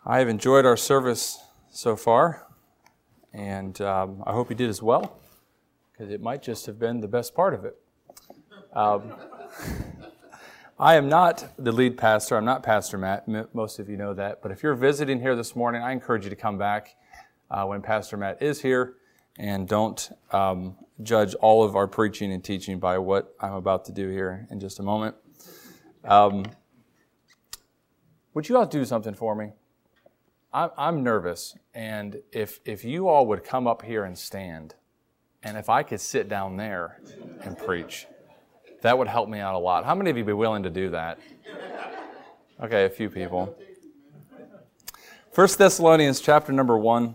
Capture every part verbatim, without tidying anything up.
I have enjoyed our service so far, and um, I hope you did as well, because it might just have been the best part of it. Um, I am not the lead pastor. I'm not Pastor Matt. Most of you know that. But if you're visiting here this morning, I encourage you to come back uh, when Pastor Matt is here, and don't um, judge all of our preaching and teaching by what I'm about to do here in just a moment. Um, would you all do something for me? I'm nervous, and if if you all would come up here and stand, and if I could sit down there and preach, that would help me out a lot. How many of you would be willing to do that? Okay, a few people. First Thessalonians chapter number one.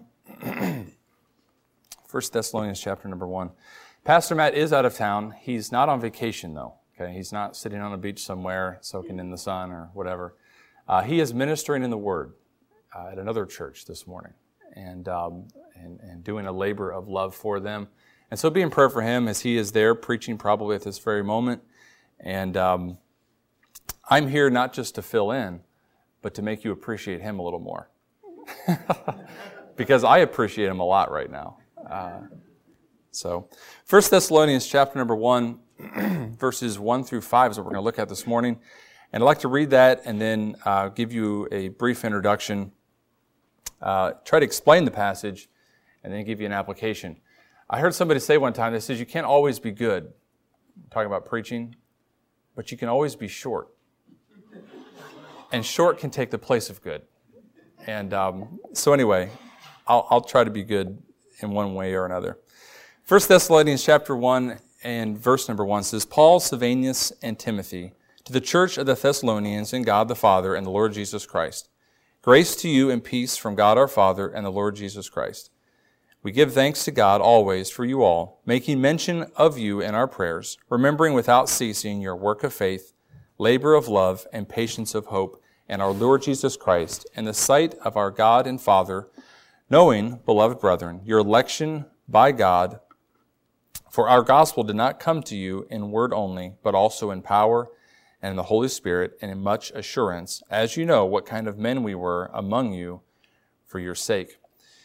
First Thessalonians chapter number one. Pastor Matt is out of town. He's not on vacation, though. Okay, he's not sitting on a beach somewhere soaking in the sun or whatever. Uh, he is ministering in the Word Uh, at another church this morning, and, um, and and doing a labor of love for them. And so be in prayer for him as he is there preaching probably at this very moment. And um, I'm here not just to fill in, but to make you appreciate him a little more. Because I appreciate him a lot right now. Uh, so First Thessalonians chapter number one, verses one through five is what we're going to look at this morning. And I'd like to read that and then uh, give you a brief introduction. Uh, try to explain the passage, and then give you an application. I heard somebody say one time, they says, you can't always be good, I'm talking about preaching, but you can always be short. And short can take the place of good. And um, so anyway, I'll, I'll try to be good in one way or another. First Thessalonians chapter one and verse number one says, Paul, Silvanus, and Timothy, to the church of the Thessalonians in God the Father and the Lord Jesus Christ. Grace to you and peace from God our Father and the Lord Jesus Christ. We give thanks to God always for you all, making mention of you in our prayers, remembering without ceasing your work of faith, labor of love, and patience of hope in our Lord Jesus Christ, in the sight of our God and Father, knowing, beloved brethren, your election by God, for our gospel did not come to you in word only, but also in power and in the Holy Spirit, and in much assurance, as you know what kind of men we were among you for your sake.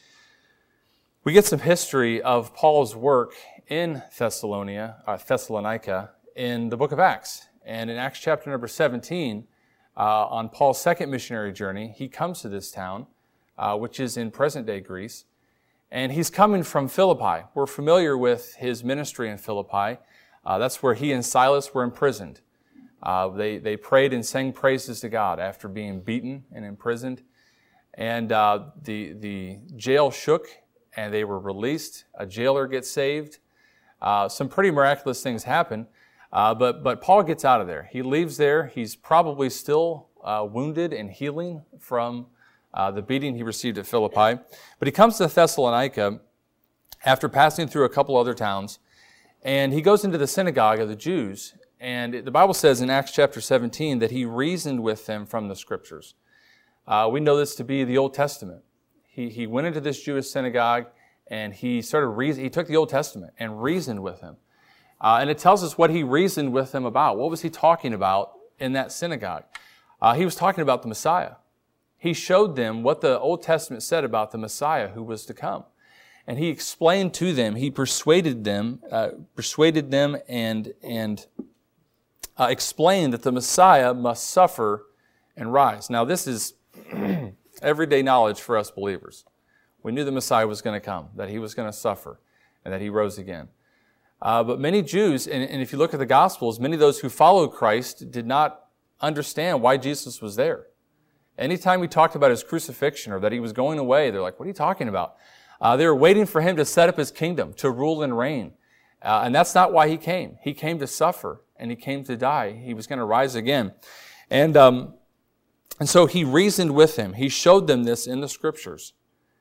We get some history of Paul's work in Thessalonica, uh, Thessalonica in the book of Acts. And in Acts chapter number seventeen, uh, on Paul's second missionary journey, he comes to this town, uh, which is in present-day Greece, and he's coming from Philippi. We're familiar with his ministry in Philippi. Uh, that's where he and Silas were imprisoned. Uh, they, they prayed and sang praises to God after being beaten and imprisoned. And uh, the, the jail shook, and they were released. A jailer gets saved. Uh, some pretty miraculous things happen. Uh, but, but Paul gets out of there. He leaves there. He's probably still uh, wounded and healing from uh, the beating he received at Philippi. But he comes to Thessalonica after passing through a couple other towns, and he goes into the synagogue of the Jews. And the Bible says in Acts chapter seventeen that he reasoned with them from the Scriptures. Uh, we know this to be the Old Testament. He he went into this Jewish synagogue and he started reason. He took the Old Testament and reasoned with them. Uh, and it tells us what he reasoned with them about. What was he talking about in that synagogue? Uh, he was talking about the Messiah. He showed them what the Old Testament said about the Messiah who was to come. And he explained to them, he persuaded them, uh, persuaded them and and Uh, explained that the Messiah must suffer and rise. Now, this is everyday knowledge for us believers. We knew the Messiah was going to come, that he was going to suffer, and that he rose again. Uh, but many Jews, and, and if you look at the Gospels, many of those who followed Christ did not understand why Jesus was there. Anytime we talked about his crucifixion or that he was going away, they're like, what are you talking about? Uh, they were waiting for him to set up his kingdom, to rule and reign. Uh, and that's not why he came. He came to suffer. And he came to die. He was going to rise again. And um, and so he reasoned with them. He showed them this in the Scriptures.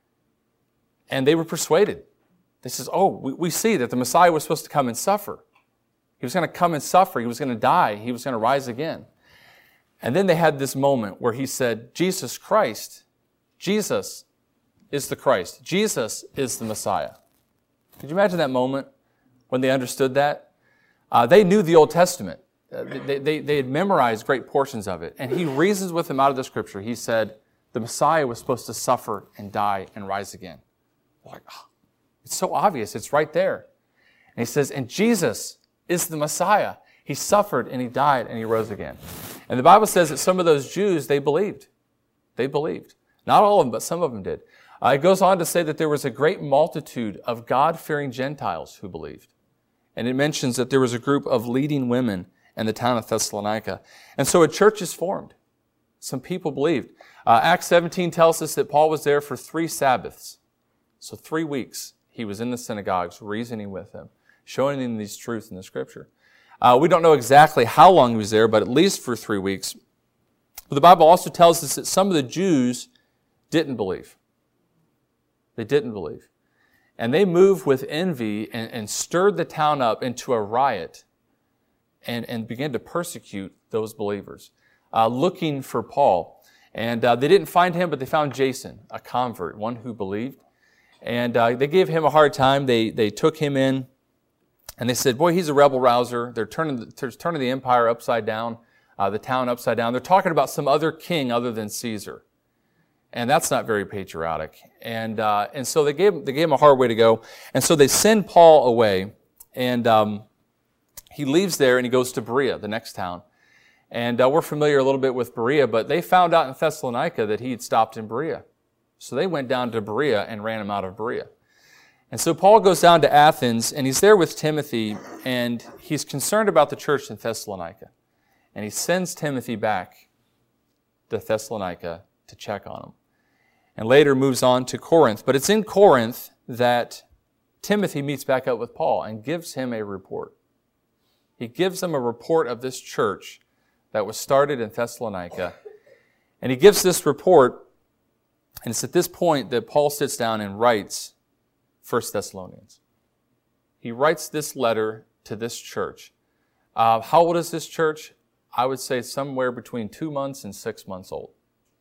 And they were persuaded. They says, oh, we, we see that the Messiah was supposed to come and suffer. He was going to come and suffer. He was going to die. He was going to rise again. And then they had this moment where he said, Jesus Christ, Jesus is the Christ. Jesus is the Messiah. Could you imagine that moment when they understood that? Uh, they knew the Old Testament. Uh, they, they, they had memorized great portions of it. And he reasons with them out of the Scripture. He said, The Messiah was supposed to suffer and die and rise again. They're like, oh, it's so obvious. It's right there. And he says, and Jesus is the Messiah. He suffered and he died and he rose again. And the Bible says that some of those Jews, they believed. They believed. Not all of them, but some of them did. Uh, it goes on to say that there was a great multitude of God-fearing Gentiles who believed. And it mentions that there was a group of leading women in the town of Thessalonica. And so a church is formed. Some people believed. Uh, Acts seventeen tells us that Paul was there for three Sabbaths. So three weeks he was in the synagogues reasoning with them, showing them these truths in the Scripture. Uh, we don't know exactly how long he was there, but at least for three weeks. But the Bible also tells us that some of the Jews didn't believe. They didn't believe. And they moved with envy and, and stirred the town up into a riot and, and began to persecute those believers, uh, looking for Paul. And uh, they didn't find him, but they found Jason, a convert, one who believed. And uh, they gave him a hard time. They, they took him in, and they said, boy, he's a rebel rouser. They're turning the, they're turning the empire upside down, uh, the town upside down. They're talking about some other king other than Caesar. And that's not very patriotic. And uh, and so they gave, they gave him a hard way to go. And so they send Paul away, and um, he leaves there and he goes to Berea, the next town. And uh, we're familiar a little bit with Berea, but they found out in Thessalonica that he had stopped in Berea. So they went down to Berea and ran him out of Berea. And so Paul goes down to Athens, and he's there with Timothy, and he's concerned about the church in Thessalonica. And he sends Timothy back to Thessalonica to check on him. And later moves on to Corinth. But it's in Corinth that Timothy meets back up with Paul and gives him a report. He gives him a report of this church that was started in Thessalonica. And he gives this report, and it's at this point that Paul sits down and writes First Thessalonians. He writes this letter to this church. Uh, how old is this church? I would say somewhere between two months and six months old.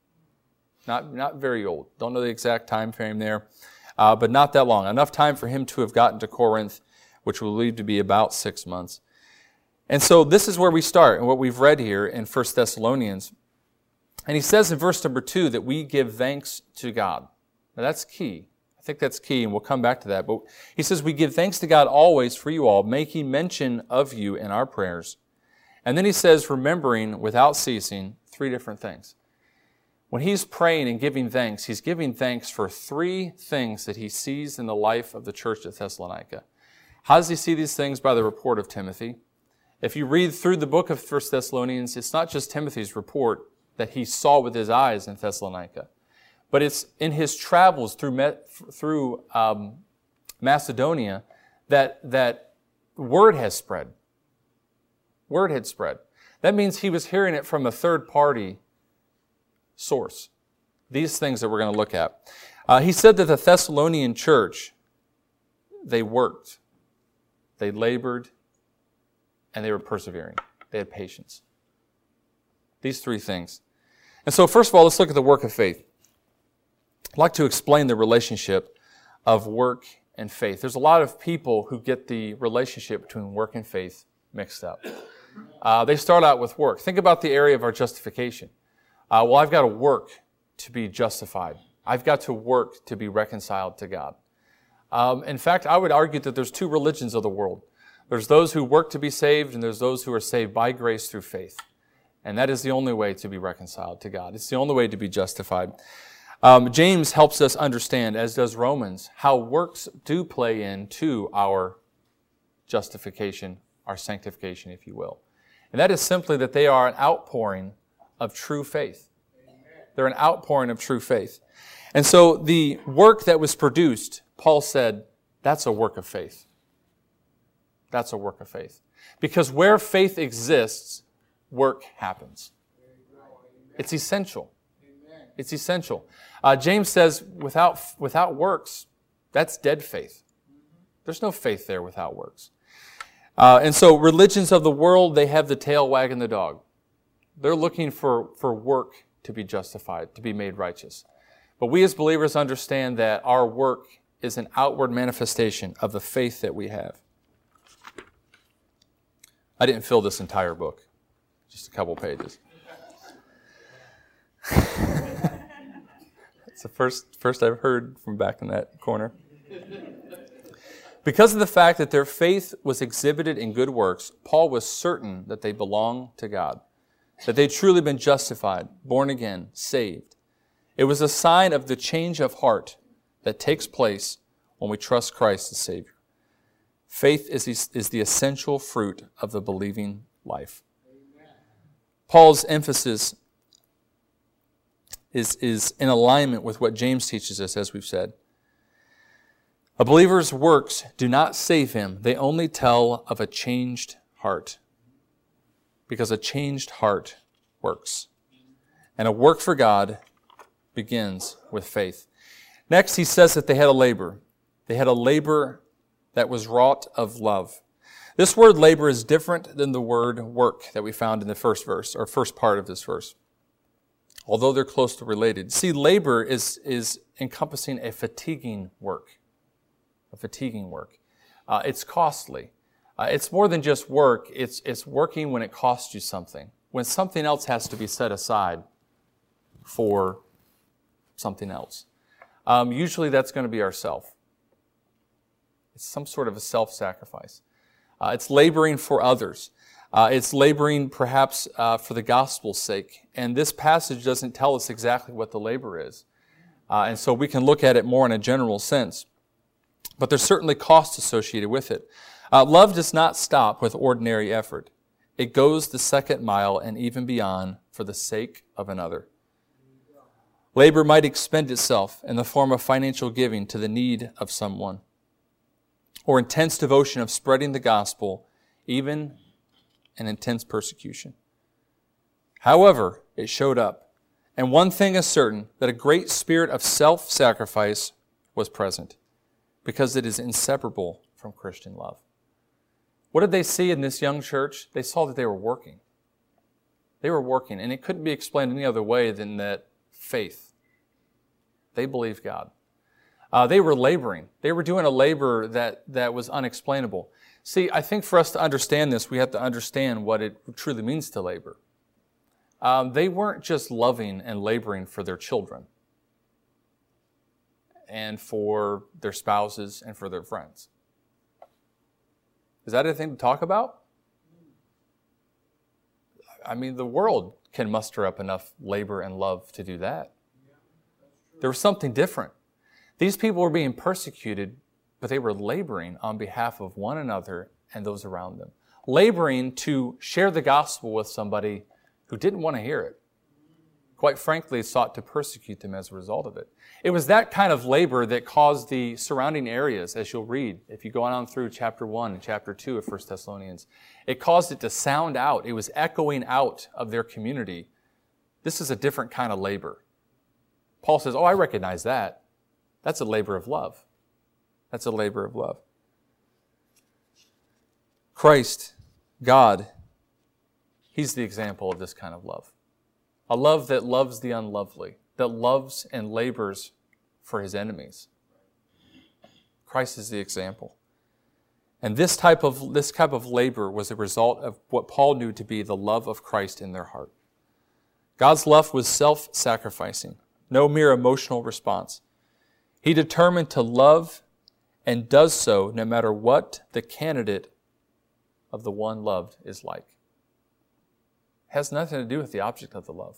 Not, not very old. Don't know the exact time frame there, uh, but not that long. Enough time for him to have gotten to Corinth, which will believe to be about six months. And so this is where we start, and what we've read here in First Thessalonians. And he says in verse number two that we give thanks to God. Now that's key. I think that's key, and we'll come back to that. But he says we give thanks to God always for you all, making mention of you in our prayers. And then he says, remembering without ceasing three different things. When he's praying and giving thanks, he's giving thanks for three things that he sees in the life of the church at Thessalonica. How does he see these things? By the report of Timothy. If you read through the book of First Thessalonians, it's not just Timothy's report that he saw with his eyes in Thessalonica, but it's in his travels through through um, Macedonia that that word has spread. Word had spread. That means he was hearing it from a third party source. These things that we're going to look at. Uh, he said that the Thessalonian church, they worked, they labored, and they were persevering. They had patience. These three things. And so first of all, let's look at the work of faith. I'd like to explain the relationship of work and faith. There's a lot of people who get the relationship between work and faith mixed up. Uh, they start out with work. Think about the area of our justification. Uh, well, I've got to work to be justified. I've got to work to be reconciled to God. Um, in fact, I would argue that there's two religions of the world. There's those who work to be saved, and there's those who are saved by grace through faith. And that is the only way to be reconciled to God. It's the only way to be justified. Um, James helps us understand, as does Romans, how works do play into our justification, our sanctification, if you will. And that is simply that they are an outpouring of true faith. They're an outpouring of true faith. And so the work that was produced, Paul said, that's a work of faith. That's a work of faith. Because where faith exists, work happens. It's essential. It's essential. Uh, James says, without, without works, that's dead faith. There's no faith there without works. Uh, and so religions of the world, they have the tail wagging the dog. They're looking for, for work to be justified, to be made righteous. But we as believers understand that our work is an outward manifestation of the faith that we have. I didn't fill this entire book, just a couple pages. It's the first, first I've heard from back in that corner. Because of the fact that their faith was exhibited in good works, Paul was certain that they belonged to God, that they'd truly been justified, born again, saved. It was a sign of the change of heart that takes place when we trust Christ as Savior. Faith is, is the essential fruit of the believing life. Amen. Paul's emphasis is, is in alignment with what James teaches us, as we've said. A believer's works do not save him. They only tell of a changed heart. Because a changed heart works. And a work for God begins with faith. Next, he says that they had a labor. They had a labor that was wrought of love. This word labor is different than the word work that we found in the first verse, or first part of this verse, although they're closely related. See, labor is, is encompassing a fatiguing work. A fatiguing work. Uh, it's costly. Uh, it's more than just work. It's, it's working when it costs you something, when something else has to be set aside for something else. Um, usually that's going to be ourself. It's some sort of a self-sacrifice. Uh, it's laboring for others. Uh, it's laboring perhaps uh, for the gospel's sake. And this passage doesn't tell us exactly what the labor is. Uh, and so we can look at it more in a general sense. But there's certainly costs associated with it. Uh, love does not stop with ordinary effort. It goes the second mile and even beyond for the sake of another. Labor might expend itself in the form of financial giving to the need of someone, or intense devotion of spreading the gospel, even in intense persecution. However, it showed up. And one thing is certain, that a great spirit of self-sacrifice was present, because it is inseparable from Christian love. What did they see in this young church? They saw that they were working. They were working, and it couldn't be explained any other way than that faith. They believed God. Uh, they were laboring. They were doing a labor that, that was unexplainable. See, I think for us to understand this, we have to understand what it truly means to labor. Um, they weren't just loving and laboring for their children and for their spouses and for their friends. Is that anything to talk about? I mean, the world can muster up enough labor and love to do that. There was something different. These people were being persecuted, but they were laboring on behalf of one another and those around them. Laboring to share the gospel with somebody who didn't want to hear it. Quite frankly, sought to persecute them as a result of it. It was that kind of labor that caused the surrounding areas, as you'll read, if you go on through chapter one and chapter two of First Thessalonians, it caused it to sound out. It was echoing out of their community. This is a different kind of labor. Paul says, oh, I recognize that. That's a labor of love. That's a labor of love. Christ, God, He's the example of this kind of love. A love that loves the unlovely, that loves and labors for His enemies. Christ is the example. And this type of, this type of labor was a result of what Paul knew to be the love of Christ in their heart. God's love was self-sacrificing, no mere emotional response. He determined to love and does so no matter what the candidate of the one loved is like. It has nothing to do with the object of the love.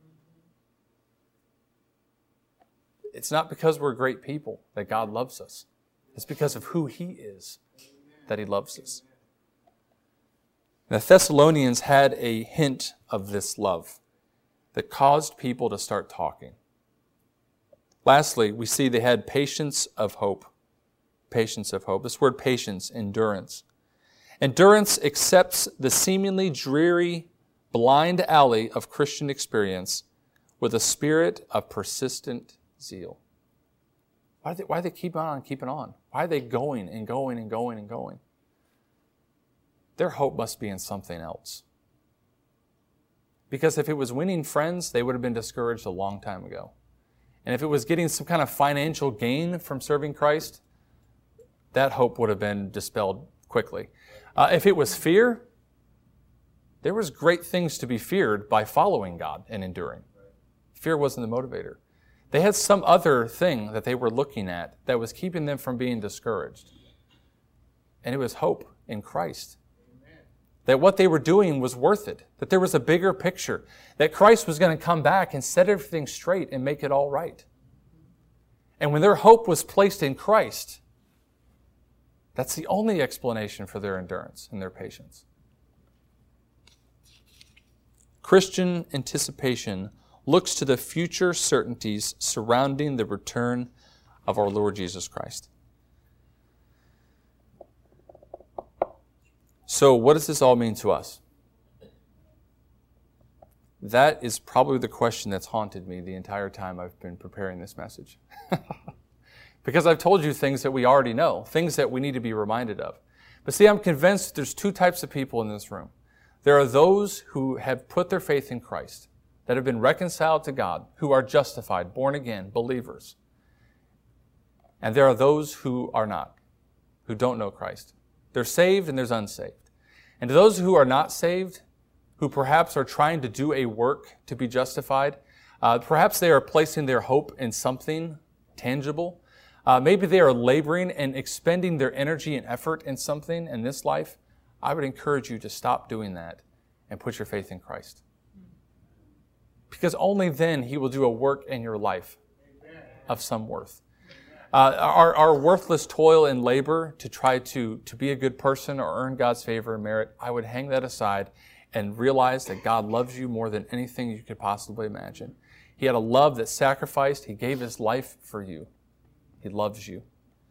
It's not because we're great people that God loves us. It's because of who He is that He loves us. The Thessalonians had a hint of this love that caused people to start talking. Lastly, we see they had patience of hope. Patience of hope. This word patience, endurance. Endurance accepts the seemingly dreary, blind alley of Christian experience with a spirit of persistent zeal. Why do they, why do they keep on keeping on? Why are they going and going and going and going? Their hope must be in something else. Because if it was winning friends, they would have been discouraged a long time ago. And if it was getting some kind of financial gain from serving Christ, that hope would have been dispelled quickly. Uh, if it was fear, there was great things to be feared by following God and enduring. Fear wasn't the motivator. They had some other thing that they were looking at that was keeping them from being discouraged. And it was hope in Christ. Amen. That what they were doing was worth it. That there was a bigger picture. That Christ was going to come back and set everything straight and make it all right. And when their hope was placed in Christ, that's the only explanation for their endurance and their patience. Christian anticipation looks to the future certainties surrounding the return of our Lord Jesus Christ. So what does this all mean to us? That is probably the question that's haunted me the entire time I've been preparing this message. Because I've told you things that we already know, things that we need to be reminded of. But see, I'm convinced there's two types of people in this room. There are those who have put their faith in Christ, that have been reconciled to God, who are justified, born again, believers. And there are those who are not, who don't know Christ. They're saved and there's unsaved. And to those who are not saved, who perhaps are trying to do a work to be justified, uh, perhaps they are placing their hope in something tangible. Uh, maybe they are laboring and expending their energy and effort in something in this life. I would encourage you to stop doing that and put your faith in Christ. Because only then He will do a work in your life of some worth. Uh, our, our worthless toil and labor to try to, to be a good person or earn God's favor and merit, I would hang that aside and realize that God loves you more than anything you could possibly imagine. He had a love that sacrificed. He gave His life for you. He loves you.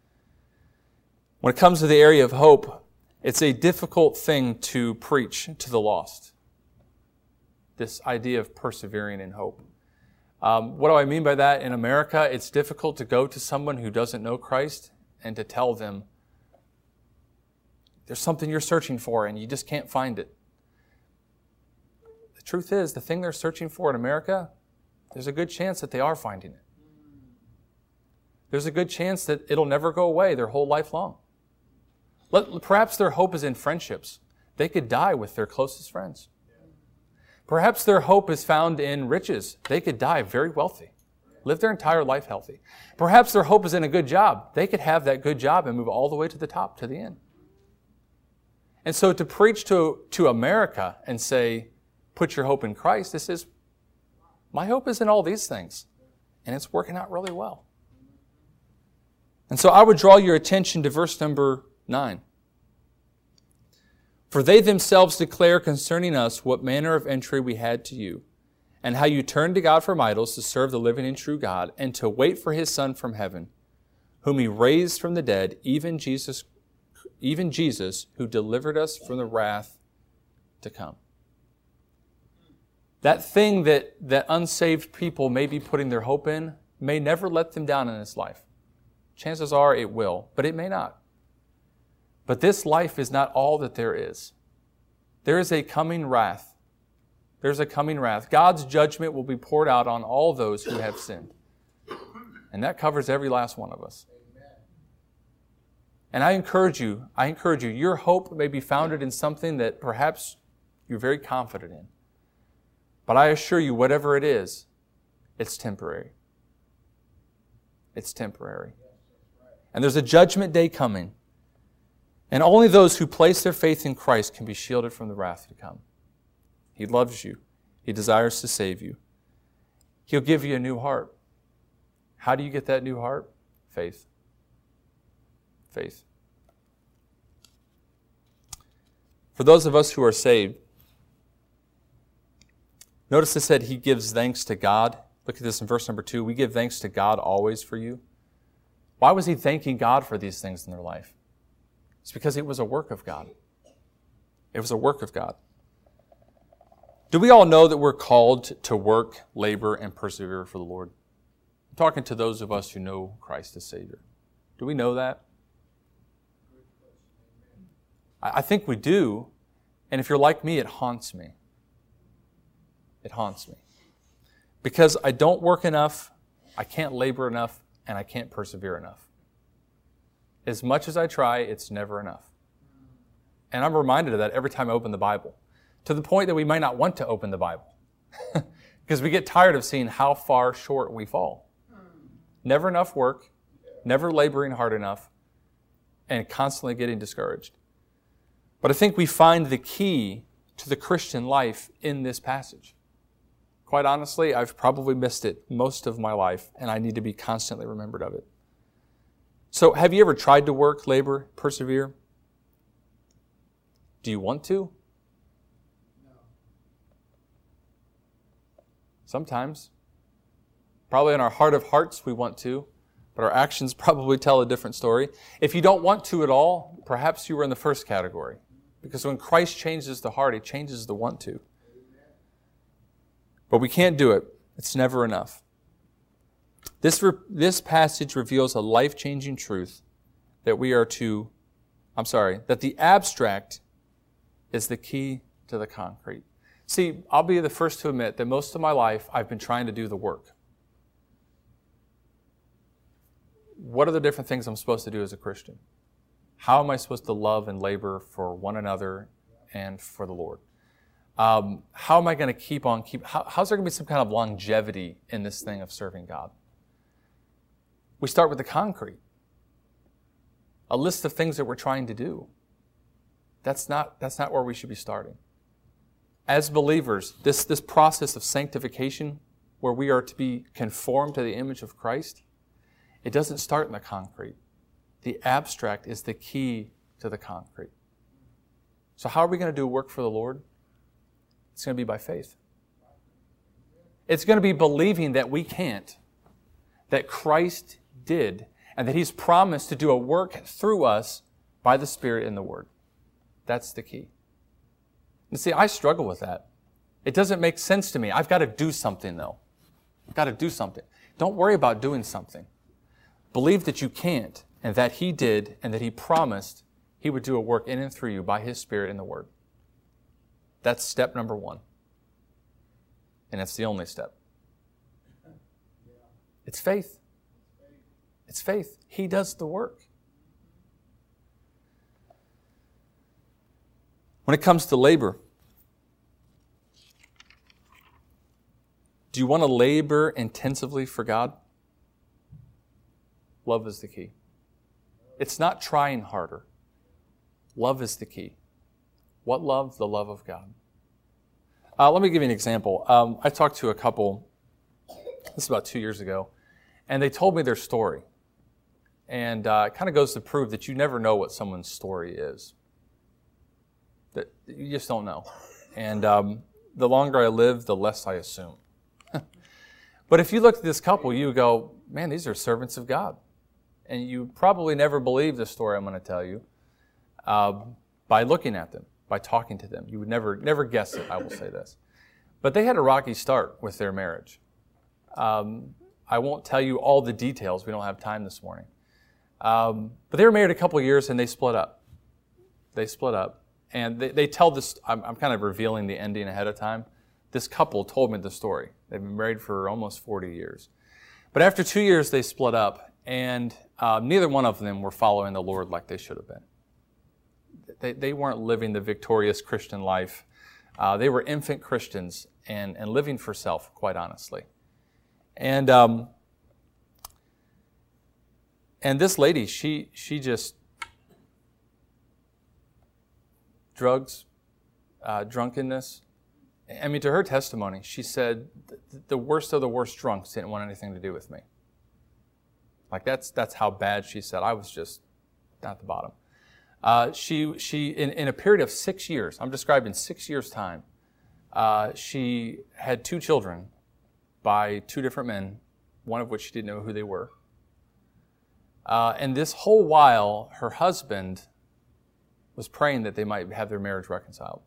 When it comes to the area of hope, it's a difficult thing to preach to the lost. This idea of persevering in hope. Um, what do I mean by that? In America, it's difficult to go to someone who doesn't know Christ and to tell them there's something you're searching for and you just can't find it. The truth is, the thing they're searching for in America, there's a good chance that they are finding it. There's a good chance that it'll never go away their whole life long. Let, perhaps their hope is in friendships. They could die with their closest friends. Perhaps their hope is found in riches. They could die very wealthy, live their entire life healthy. Perhaps their hope is in a good job. They could have that good job and move all the way to the top, to the end. And so to preach to, to America and say, put your hope in Christ, this is, my hope is in all these things. And it's working out really well. And so I would draw your attention to verse number nine. For they themselves declare concerning us what manner of entry we had to you, and how you turned to God from idols to serve the living and true God, and to wait for His Son from heaven, whom He raised from the dead, even Jesus, even Jesus, who delivered us from the wrath to come. That thing that, that unsaved people may be putting their hope in may never let them down in this life. Chances are it will, but it may not. But this life is not all that there is. There is a coming wrath. There's a coming wrath. God's judgment will be poured out on all those who have sinned. And that covers every last one of us. And I encourage you, I encourage you, your hope may be founded in something that perhaps you're very confident in. But I assure you, whatever it is, it's temporary. It's temporary. And there's a judgment day coming. And only those who place their faith in Christ can be shielded from the wrath to come. He loves you. He desires to save you. He'll give you a new heart. How do you get that new heart? Faith. Faith. For those of us who are saved, notice it said He gives thanks to God. Look at this in verse number two. We give thanks to God always for you. Why was he thanking God for these things in their life? It's because it was a work of God. It was a work of God. Do we all know that we're called to work, labor, and persevere for the Lord? I'm talking to those of us who know Christ as Savior. Do we know that? I think we do. And if you're like me, it haunts me. It haunts me. Because I don't work enough, I can't labor enough, and I can't persevere enough. As much as I try, it's never enough. And I'm reminded of that every time I open the Bible, to the point that we might not want to open the Bible because we get tired of seeing how far short we fall. Never enough work, never laboring hard enough, and constantly getting discouraged. But I think we find the key to the Christian life in this passage. Quite honestly, I've probably missed it most of my life, and I need to be constantly remembered of it. So have you ever tried to work, labor, persevere? Do you want to? No. Sometimes. Probably in our heart of hearts we want to, but our actions probably tell a different story. If you don't want to at all, perhaps you were in the first category. Because when Christ changes the heart, He changes the want to. But we can't do it. It's never enough. This, re- this passage reveals a life-changing truth that we are to, I'm sorry, that the abstract is the key to the concrete. See, I'll be the first to admit that most of my life I've been trying to do the work. What are the different things I'm supposed to do as a Christian? How am I supposed to love and labor for one another and for the Lord? Um, how am I going to keep on keep? How, how's there going to be some kind of longevity in this thing of serving God? We start with the concrete, a list of things that we're trying to do. That's not that's not where we should be starting. As believers, this this process of sanctification, where we are to be conformed to the image of Christ, it doesn't start in the concrete. The abstract is the key to the concrete. So how are we going to do work for the Lord? It's going to be by faith. It's going to be believing that we can't, that Christ did, and that He's promised to do a work through us by the Spirit and the Word. That's the key. And see, I struggle with that. It doesn't make sense to me. I've got to do something, though. I've got to do something. Don't worry about doing something. Believe that you can't, and that He did, and that He promised He would do a work in and through you by His Spirit and the Word. That's step number one. And it's the only step. It's faith. It's faith. He does the work. When it comes to labor, do you want to labor intensively for God? Love is the key. It's not trying harder. Love is the key. What love? The love of God. Uh, let me give you an example. Um, I talked to a couple, this is about two years ago, and they told me their story. And uh, it kind of goes to prove that you never know what someone's story is. That you just don't know. And um, the longer I live, the less I assume. But if you look at this couple, you go, man, these are servants of God. And you probably never believe the story I'm going to tell you uh, by looking at them, by talking to them. You would never never guess it, I will say this. But they had a rocky start with their marriage. Um, I won't tell you all the details. We don't have time this morning. Um, but they were married a couple of years and they split up. They split up. And they, they tell this, I'm, I'm kind of revealing the ending ahead of time. This couple told me the story. They've been married for almost forty years. But after two years, they split up, and uh, neither one of them were following the Lord like they should have been. They, they weren't living the victorious Christian life. Uh, they were infant Christians and, and living for self, quite honestly. And um, and this lady, she she just drugs, uh, drunkenness. I mean, to her testimony, she said the worst of the worst drunks didn't want anything to do with me. Like that's that's how bad she said. I was just at the bottom. Uh, she she in, in a period of six years, I'm describing six years' time, uh, she had two children by two different men, one of which she didn't know who they were. Uh, and this whole while, her husband was praying that they might have their marriage reconciled.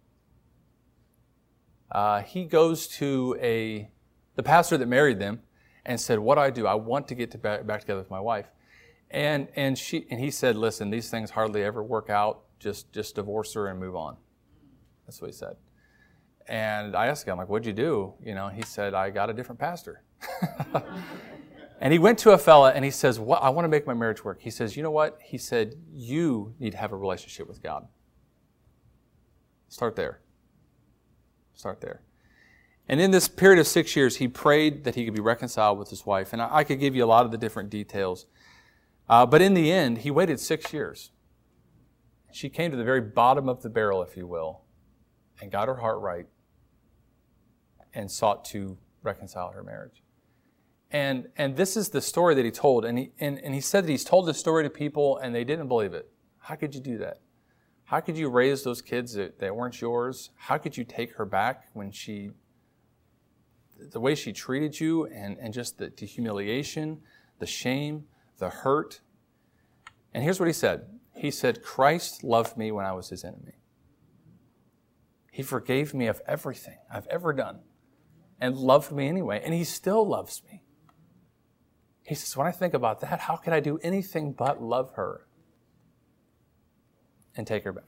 Uh, he goes to a the pastor that married them and said, "What do I do? I want to get to back, back together with my wife." And and she and he said, "Listen, these things hardly ever work out. Just just divorce her and move on." That's what he said. And I asked him, like, "What'd you do?" You know, he said, "I got a different pastor." And he went to a fella and he says, "What? I want to make my marriage work." He says, "You know what?" He said, "You need to have a relationship with God. Start there. Start there." And in this period of six years, he prayed that he could be reconciled with his wife. And I, I could give you a lot of the different details. Uh, but in the end, he waited six years. She came to the very bottom of the barrel, if you will, and got her heart right and sought to reconcile her marriage. And and this is the story that he told. And he, and, and he said that he's told this story to people and they didn't believe it. How could you do that? How could you raise those kids that, that weren't yours? How could you take her back when she, the way she treated you and, and just the, the humiliation, the shame, the hurt? And here's what he said. He said, Christ loved me when I was his enemy. He forgave me of everything I've ever done and loved me anyway. And he still loves me. He says, when I think about that, how could I do anything but love her and take her back?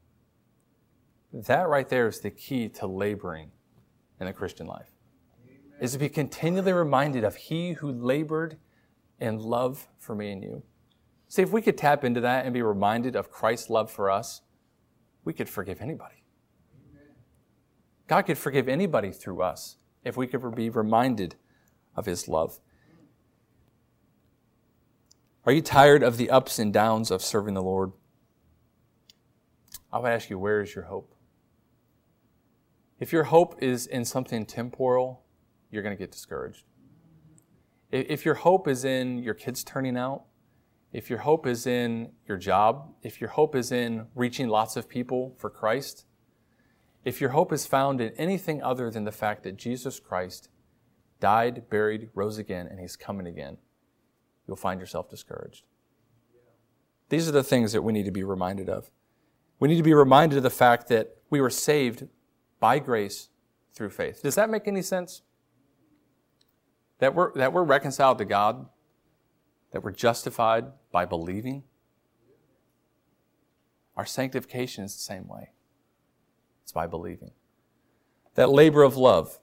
That right there is the key to laboring in the Christian life. Amen. Is to be continually reminded of he who labored in love for me and you. See, if we could tap into that and be reminded of Christ's love for us, we could forgive anybody. Amen. God could forgive anybody through us if we could be reminded of his love. Are you tired of the ups and downs of serving the Lord? I would ask you, where is your hope? If your hope is in something temporal, you're going to get discouraged. If your hope is in your kids turning out, if your hope is in your job, if your hope is in reaching lots of people for Christ, if your hope is found in anything other than the fact that Jesus Christ died, buried, rose again, and he's coming again, you'll find yourself discouraged. These are the things that we need to be reminded of. We need to be reminded of the fact that we were saved by grace through faith. Does that make any sense? That we're, that we're reconciled to God, that we're justified by believing. Our sanctification is the same way. It's by believing. That labor of love.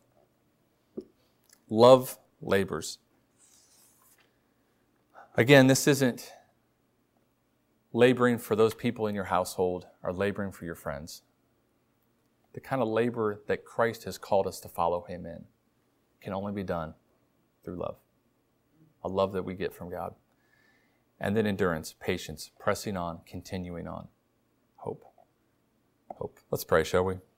Love labors. Again, this isn't laboring for those people in your household or laboring for your friends. The kind of labor that Christ has called us to follow him in can only be done through love. A love that we get from God. And then endurance, patience, pressing on, continuing on. Hope. Hope. Let's pray, shall we?